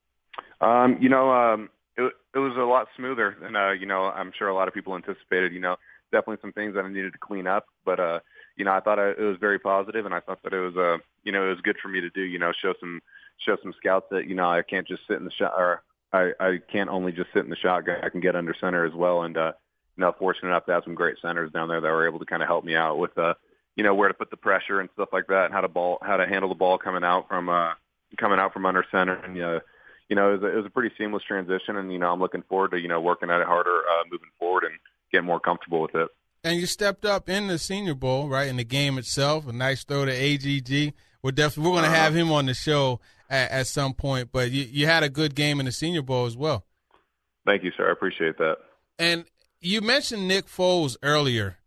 Um, you know, um, it, it was a lot smoother than, uh, you know, I'm sure a lot of people anticipated. You know, definitely some things that I needed to clean up. But, uh, you know, I thought I, it was very positive, and I thought that it was, uh, you know, it was good for me to do, you know, show some show some scouts that, you know, I can't just sit in the shot or I, I can't only just sit in the shotgun. I can get under center as well. And, uh, you know, fortunate enough to have some great centers down there that were able to kind of help me out with, uh, you know, where to put the pressure and stuff like that, and how to ball, how to handle the ball coming out from, uh, coming out from under center. And, uh, you know, it was, a, it was a pretty seamless transition. And, you know, I'm looking forward to, you know, working at it harder, uh, moving forward and getting more comfortable with it. And you stepped up in the Senior Bowl, right, in the game itself. A nice throw to A G G. We're definitely we're going to have him on the show at, at some point. But you, you had a good game in the Senior Bowl as well. Thank you, sir. I appreciate that. And you mentioned Nick Foles earlier.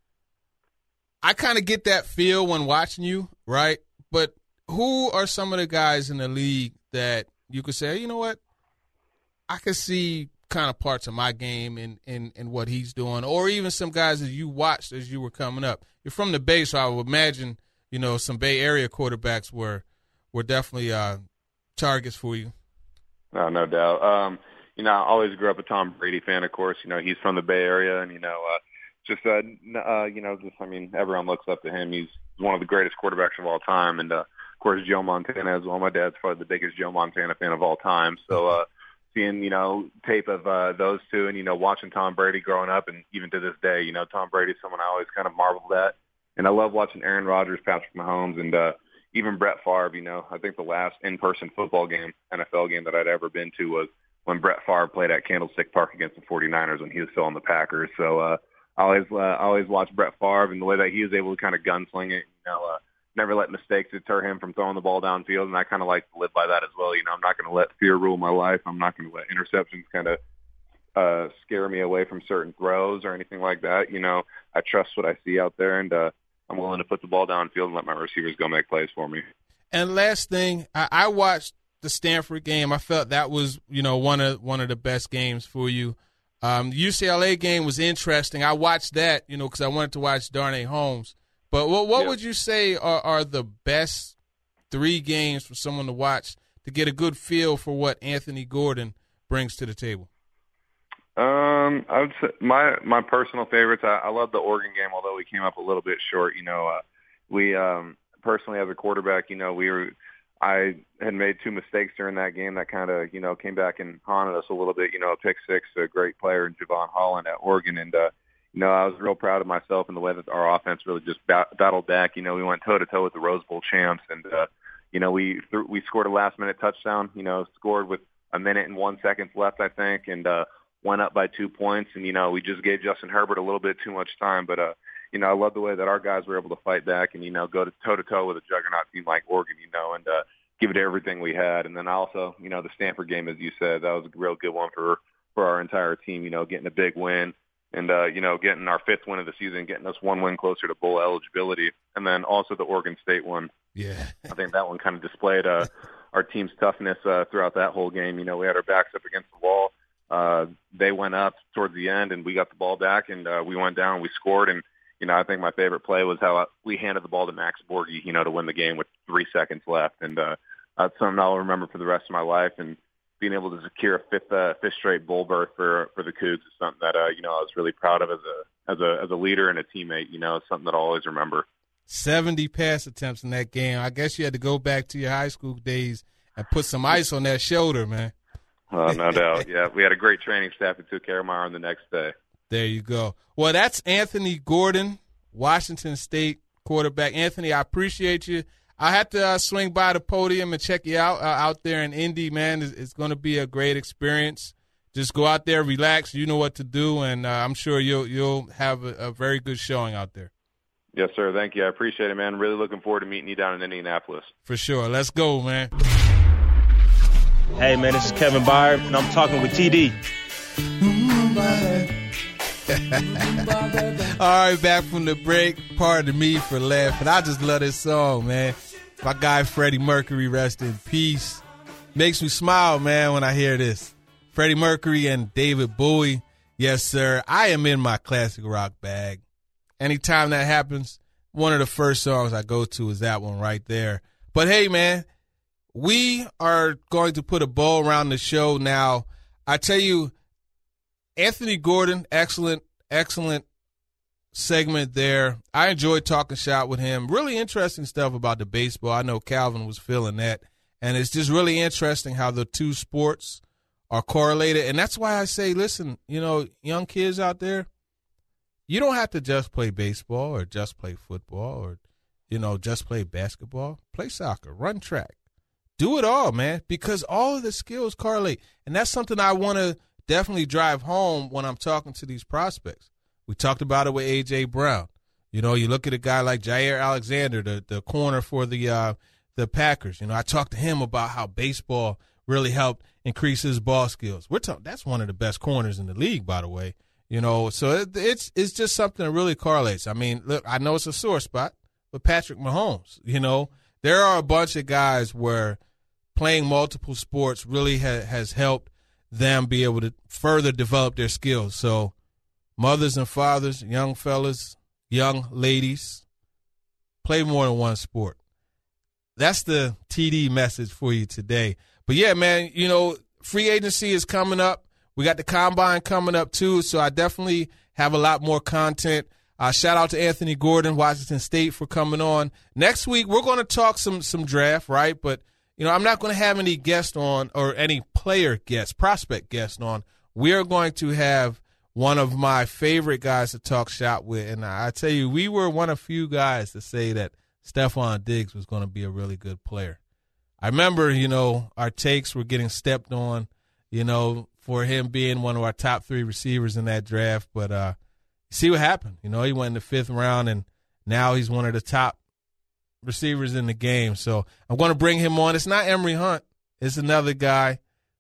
I kind of get that feel when watching you, right? But who are some of the guys in the league that you could say, you know what, I could see kind of parts of my game in, in, in what he's doing, or even some guys that you watched as you were coming up? You're from the Bay, so I would imagine, you know, some Bay Area quarterbacks were were definitely uh, targets for you. No, no doubt. Um, you know, I always grew up a Tom Brady fan, of course. You know, he's from the Bay Area, and, you know, uh, just, uh, uh, you know, just, I mean, everyone looks up to him. He's one of the greatest quarterbacks of all time. And, uh, of course, Joe Montana as well. My dad's probably the biggest Joe Montana fan of all time. So, uh, seeing, you know, tape of uh, those two and, you know, watching Tom Brady growing up, and even to this day, you know, Tom Brady's someone I always kind of marveled at. And I love watching Aaron Rodgers, Patrick Mahomes, and uh, even Brett Favre. You know, I think the last in-person football game, N F L game that I'd ever been to was when Brett Favre played at Candlestick Park against the forty-niners when he was still on the Packers. So uh, I always uh, I always watch Brett Favre and the way that he was able to kind of gunsling it, you know, uh, never let mistakes deter him from throwing the ball downfield, and I kind of like to live by that as well. You know, I'm not going to let fear rule my life. I'm not going to let interceptions kind of uh, scare me away from certain throws or anything like that. You know, I trust what I see out there, and uh, I'm willing to put the ball downfield and let my receivers go make plays for me. And last thing, I, I watched the Stanford game. I felt that was, you know, one of one of the best games for you. Um, the U C L A game was interesting. I watched that, you know, because I wanted to watch Darnay Holmes. But what what yeah. would you say are, are the best three games for someone to watch to get a good feel for what Anthony Gordon brings to the table? Um, I would say my my personal favorites. I, I love the Oregon game, although we came up a little bit short. You know, uh, we um, personally as a quarterback, you know, we were. I had made two mistakes during that game that kind of, you know, came back and haunted us a little bit. You know, a pick six, a great player in Javon Holland at Oregon, and uh, you know, I was real proud of myself and the way that our offense really just bat- battled back. You know, we went toe to toe with the Rose Bowl champs, and uh, you know, we th- we scored a last minute touchdown. You know, scored with a minute and one seconds left, I think, and uh, went up by two points. And you know, we just gave Justin Herbert a little bit too much time, but uh, you know, I love the way that our guys were able to fight back and you know, go to toe to toe with a juggernaut team like Oregon. You know, and uh, give it everything we had. And then also, you know, the Stanford game, as you said, that was a real good one for for our entire team. You know, getting a big win. And, uh, you know, getting our fifth win of the season, getting us one win closer to bowl eligibility. And then also the Oregon State one. Yeah. I think that one kind of displayed uh, our team's toughness uh, throughout that whole game. You know, we had our backs up against the wall. Uh, they went up towards the end, and we got the ball back, and uh, we went down, we scored. And, you know, I think my favorite play was how we handed the ball to Max Borghi, you know, to win the game with three seconds left. And uh, that's something I'll remember for the rest of my life. And being able to secure a fifth uh, fifth straight bowl berth for for the Cougs is something that uh, you know I was really proud of as a as a as a leader and a teammate. You know, it's something that I'll always remember. seventy pass attempts in that game. I guess you had to go back to your high school days and put some ice on that shoulder, man. Uh, no doubt. Yeah, we had a great training staff that took care of my arm the next day. There you go. Well, that's Anthony Gordon, Washington State quarterback. Anthony, I appreciate you. I have to uh, swing by the podium and check you out uh, out there in Indy, man. It's, it's going to be a great experience. Just go out there, relax. You know what to do, and uh, I'm sure you'll you'll have a, a very good showing out there. Yes, sir. Thank you. I appreciate it, man. Really looking forward to meeting you down in Indianapolis. For sure. Let's go, man. Hey, man, this is Kevin Byard, and I'm talking with T D. All right, back from the break. Pardon me for laughing. I just love this song, man. My guy Freddie Mercury, rest in peace. Makes me smile, man, when I hear this. Freddie Mercury and David Bowie. Yes, sir. I am in my classic rock bag. Anytime that happens, one of the first songs I go to is that one right there. But hey, man, we are going to put a bow around the show now. I tell you, Anthony Gordon, excellent, excellent segment there. I enjoyed talking shop with him. Really interesting stuff about the baseball. I know Calvin was feeling that. And it's just really interesting how the two sports are correlated. And that's why I say, listen, you know, young kids out there, you don't have to just play baseball or just play football or, you know, just play basketball. Play soccer, run track. Do it all, man, because all of the skills correlate. And that's something I want to definitely drive home when I'm talking to these prospects. We talked about it with A J. Brown. You know, you look at a guy like Jair Alexander, the, the corner for the uh, the Packers. You know, I talked to him about how baseball really helped increase his ball skills. We're talking that's one of the best corners in the league, by the way. You know, so it, it's it's just something that really correlates. I mean, look, I know it's a sore spot, but Patrick Mahomes, you know, there are a bunch of guys where playing multiple sports really ha- has helped them be able to further develop their skills. So mothers and fathers, young fellas, young ladies, play more than one sport. That's the T D message for you today. But, yeah, man, you know, free agency is coming up. We got the Combine coming up, too, so I definitely have a lot more content. Uh, shout out to Anthony Gordon, Washington State, for coming on. Next week, we're going to talk some some draft, right? But, you know, I'm not going to have any guests on or any player guests, prospect guests on. We are going to have one of my favorite guys to talk shop with. And I tell you, we were one of few guys to say that Stephon Diggs was going to be a really good player. I remember, you know, our takes were getting stepped on, you know, for him being one of our top three receivers in that draft. But uh, see what happened. You know, he went in the fifth round, and now he's one of the top receivers in the game. So I'm going to bring him on. It's not Emory Hunt. It's another guy.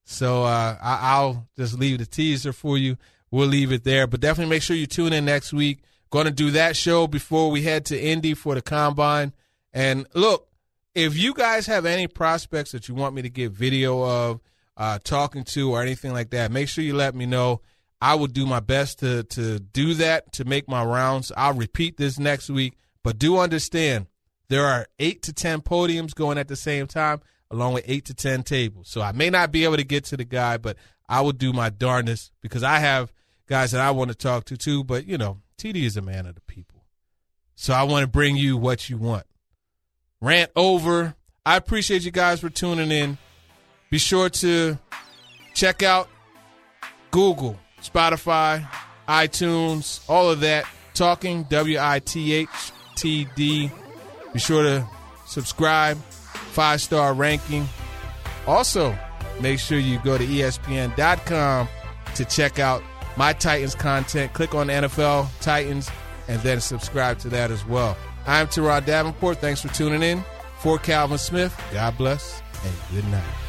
So uh, I- I'll just leave the teaser for you. We'll leave it there. But definitely make sure you tune in next week. Going to do that show before we head to Indy for the Combine. And, look, if you guys have any prospects that you want me to get video of, uh, talking to or anything like that, make sure you let me know. I will do my best to to do that, to make my rounds. I'll repeat this next week. But do understand, there are eight to ten podiums going at the same time, along with eight to ten tables. So I may not be able to get to the guy, but I will do my darndest because I have guys that I want to talk to too. But, you know, T D is a man of the people. So I want to bring you what you want. Rant over. I appreciate you guys for tuning in. Be sure to check out Google, Spotify, iTunes, all of that. Talking, W I T H T D. Be sure to subscribe, five-star ranking. Also, make sure you go to E S P N dot com to check out my Titans content. Click on N F L Titans and then subscribe to that as well. I'm Terod Davenport. Thanks for tuning in. For Calvin Smith, God bless and good night.